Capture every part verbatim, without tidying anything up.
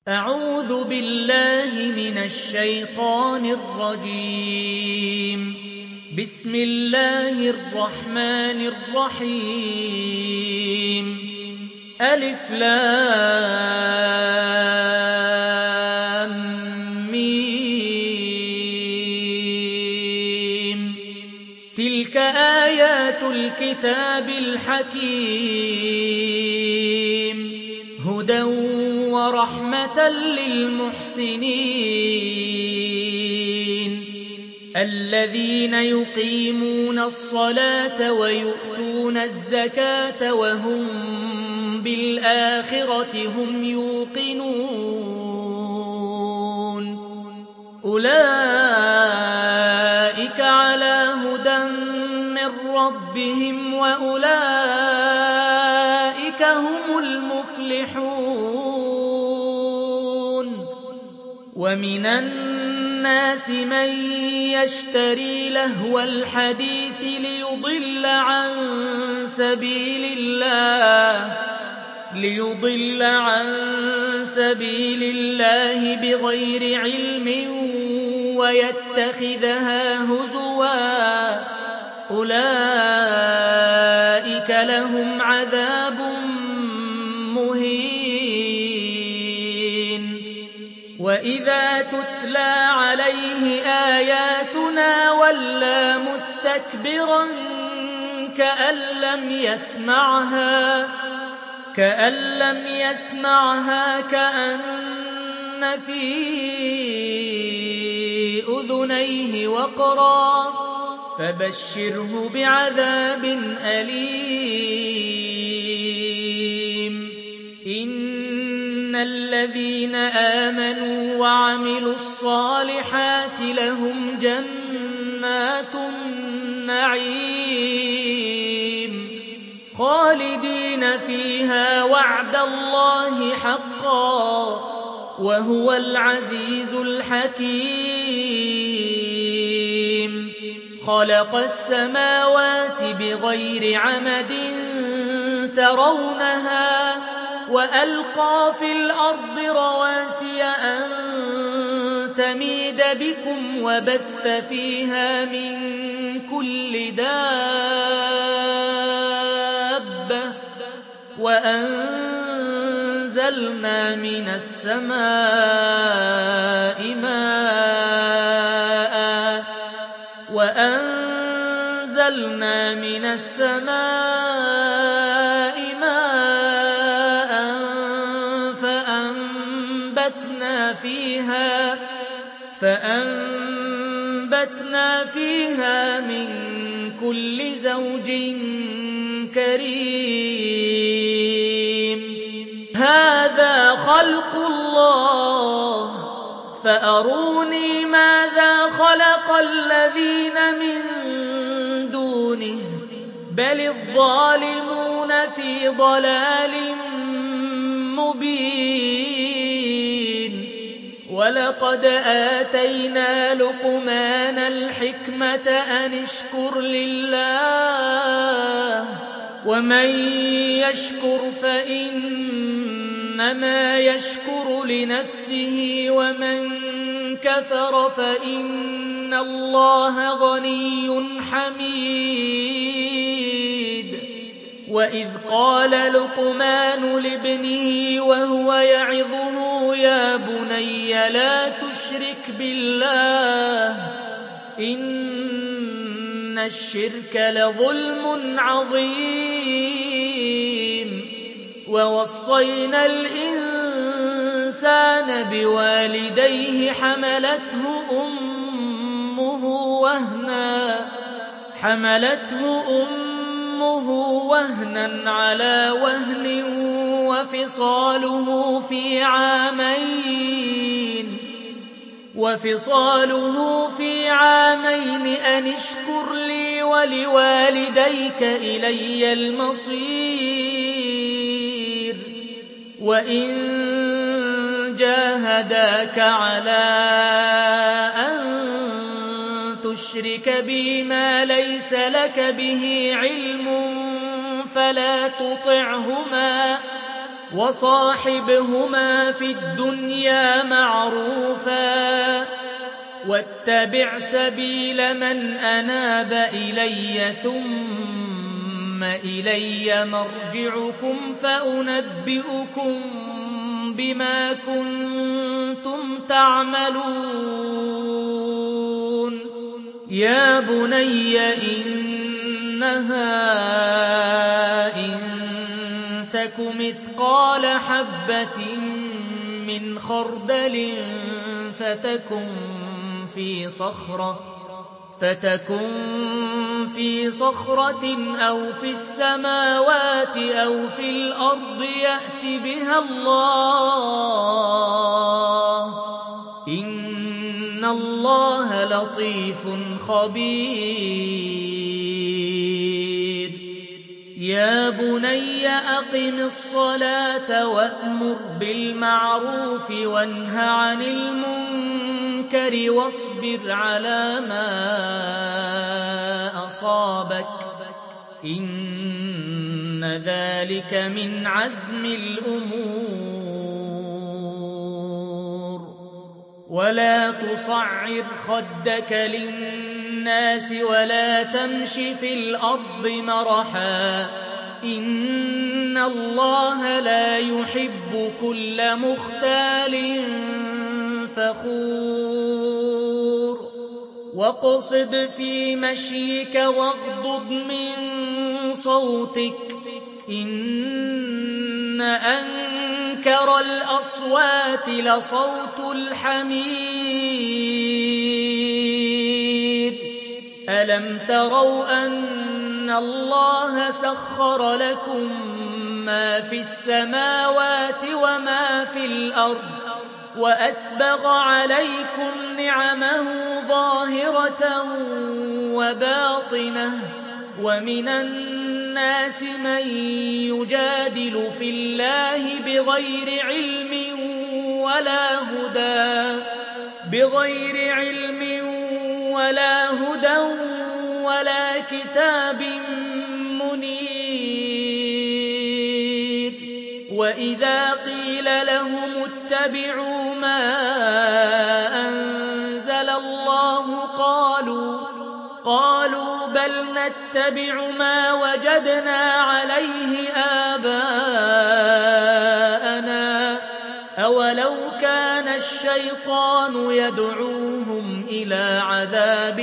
أعوذ بالله من الشيطان الرجيم. بسم الله الرحمن الرحيم. ألف لام ميم. تلك آيات الكتاب الحكيم. هدى ورحمة للمحسنين الذين يقيمون الصلاة ويؤتون الزكاة وهم بالآخرة هم يوقنون أولئك على هدى من ربهم وأولئك هم المفلحون. ومن الناس من يشتري لهو الحديث ليضل عن سبيل الله ليضل عن سبيل الله بغير علم ويتخذها هزوا أولئك لهم عذاب مهين. وإذا تتلى عليه آياتنا ولى مستكبرا كأن لم يسمعها كأن لم يسمعها كأن في أذنيه وقرا فبشره بعذاب أليم. إن الذين آمنوا وعملوا الصالحات لهم جنات النعيم خالدين فيها وعد الله حقا وهو العزيز الحكيم. خلق السماوات بغير عمد ترونها وألقى في الأرض رواسي أن تميد بكم وبث فيها من كل دابة وأنزلنا من السماء ماء وأنزلنا من السماء ماء فأنبتنا فيها فأنبتنا فيها من كل زوج كريم. هذا خلق الله فأروني ماذا خلق الذين من دونه بل الظالمون في ضلال مبين. ولقد آتينا لقمان الحكمة أن اشكر لله ومن يشكر فإنما يشكر لنفسه ومن كفر فإن الله غني حميد. وإذ قال لقمان لابنه وهو يعظه يا بني لا تشرك بالله إن الشرك لظلم عظيم. ووصينا الإنسان بوالديه حملته أمه وهنا حملته أمه وهنا على وهن وفصاله في عامين وفصاله في عامين أن اشكر لي ولوالديك إلي المصير. وإن جاهداك على أن تشرك بي ما ليس لك به علم فلا تطعهما وصاحبهما في الدنيا معروفا واتبع سبيل من أناب إلي ثم إلي مرجعكم فأنبئكم بما كنتم تعملون يا بني إنها إن تك مثقال حبة من خردل فتكن في صخرة فتكن في صخرة أو في السماوات أو في الأرض يأت بها الله إن الله لطيف خبير يا بني أقم الصلاة وأمر بالمعروف وانه عن المنكر واصبر على ما أصابك إن ذلك من عزم الأمور ولا تصعر خدك للناس ولا تمش في الأرض مرحا إن الله لا يحب كل مختال فخور واقصد في مشيك واغضض من صوتك إن أنكر الأصوات لصوت الحمير ألم تروا أن الله سخر لكم ما في السماوات وما في الأرض وأسبغ عليكم نعمه ظاهرة وباطنة ومن الناس من يجادل في الله بغير علم ولا هدى بغير علم ولا هدى ولا كتاب منير وإذا قيل لهم اتبعوا ما أنزل الله قالوا قالوا بل نتبع ما وجدنا عليه آباءنا أولو كان الشيطان يدعوهم إلى عذاب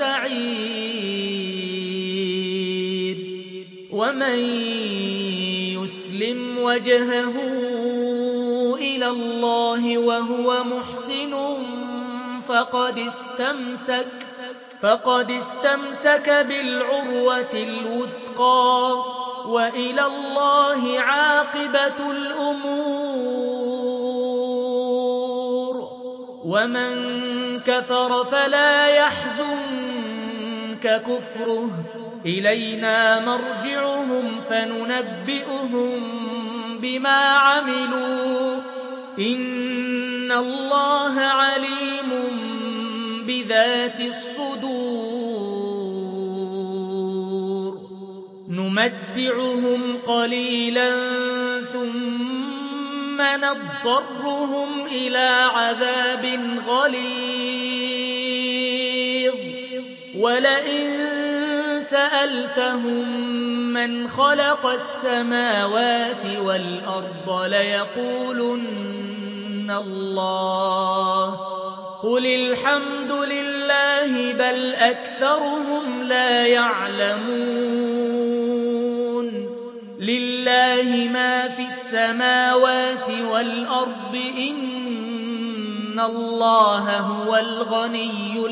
السعير ومن يسلم وجهه إلى الله وهو محسن فقد استمسك فقد استمسك بالعروة الوثقى وإلى الله عاقبة الأمور ومن كفر فلا يحزنك كفره إلينا مرجعهم فننبئهم بما عملوا إن الله عليم بذات الصدور نمتعهم قليلا ثم نضطرهم إلى عذاب غليظ ولئن سألتهم من خلق السماوات والأرض ليقولن الله قل الحمد لله بل أكثرهم لا يعلمون لله ما في السماوات والأرض إن الله هو الغني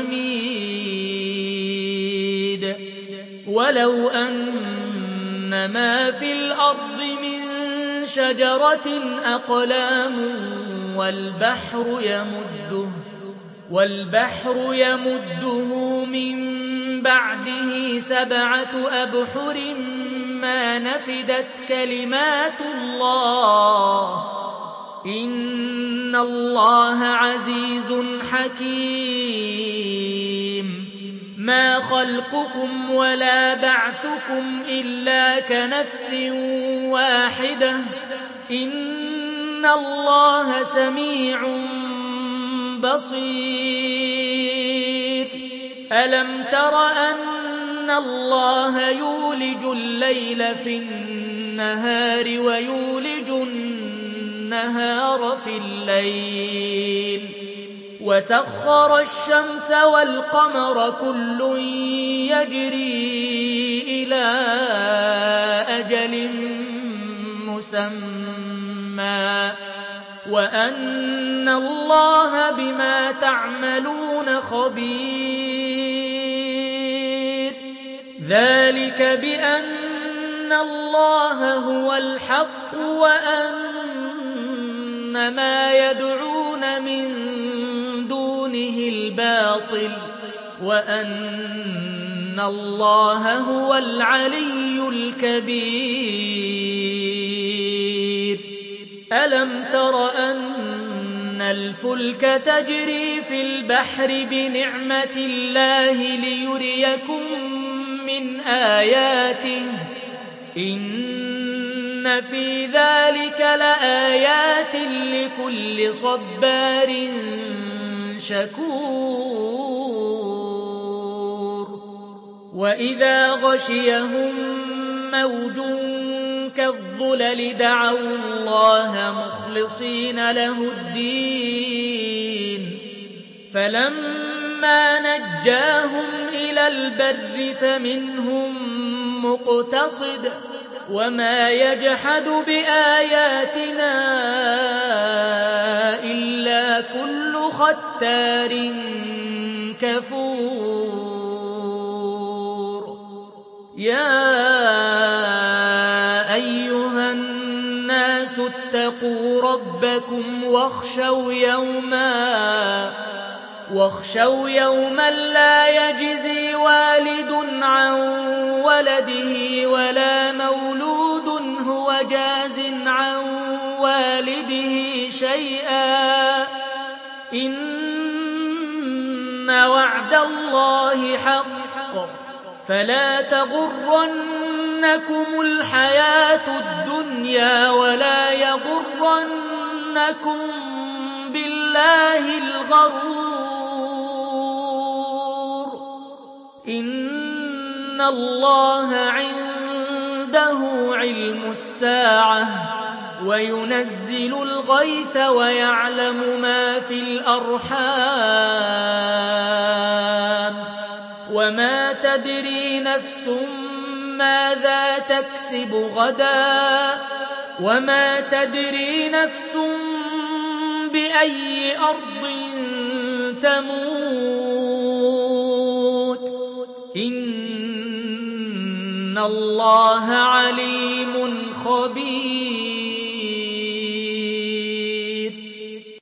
الحميد ولو أن ما في الأرض من شجرة أقلام والبحر يمده والبحر يمده من بعده سبعة أبحر ما نفدت كلمات الله إن الله عزيز حكيم ما خلقكم ولا بعثكم إلا كنفس واحدة إِنَّ اللَّهَ سَمِيعٌ بَصِيرٌ أَلَمْ تَرَ أَنَّ اللَّهَ يُولِجُ اللَّيْلَ فِي النَّهَارِ وَيُولِجُ النَّهَارَ في اللَّيْلِ وَسَخَّرَ الشَّمْسَ وَالْقَمَرَ كُلٌّ يَجْرِي إِلَىٰ أَجَلٍ مُّسَمًّى وَأَنَّ اللَّهَ بِمَا تَعْمَلُونَ خَبِيرٌ ذَلِكَ بِأَنَّ اللَّهَ هُوَ الْحَقُّ وَأَنَّ مَا يَدْعُونَ مِن دُونِهِ الْبَاطِلُ وَأَنَّ اللَّهَ هُوَ الْعَلِيُّ الْكَبِيرُ أَلَمْ تَرَ أَنَّ الْفُلْكَ تَجْرِي فِي الْبَحْرِ بِنِعْمَتِ اللَّهِ لِيُرِيَكُم مِّنْ آيَاتِهِ ۚ إِنَّ فِي ذَلِكَ لَآيَاتٍ لِّكُلِّ صَبَّارٍ شَكُورٍ وَإِذَا غَشِيَهُم مَّوْجٌ كَالظُّلَلِ دَعَوُا اللَّهَ مُخْلِصِينَ لَهُ الدِّينَ فَلَمَّا نَجَّاهُمْ إِلَى الْبَرِّ فَمِنْهُم مُّقْتَصِدٌ وَمَا يَجْحَدُ بِآيَاتِنَا إِلَّا كُلُّ خَتَّارٍ كَفُورٍ يَا أَيُّهَا النَّاسُ اتَّقُوا رَبَّكُمْ وَاخْشَوْا يَوْمًا واخشوا يوما لا يجزي والد عن ولده ولا مولود هو جاز عن والده شيئا إن وعد الله حق فلا تغرنكم الحياة الدنيا ولا يغرنكم بالله الغرور إن الله عنده علم الساعة وينزل الغيث ويعلم ما في الأرحام وما تدري نفس ماذا تكسب غدا وما تدري نفس بأي أرض تموت إن الله عليم خبير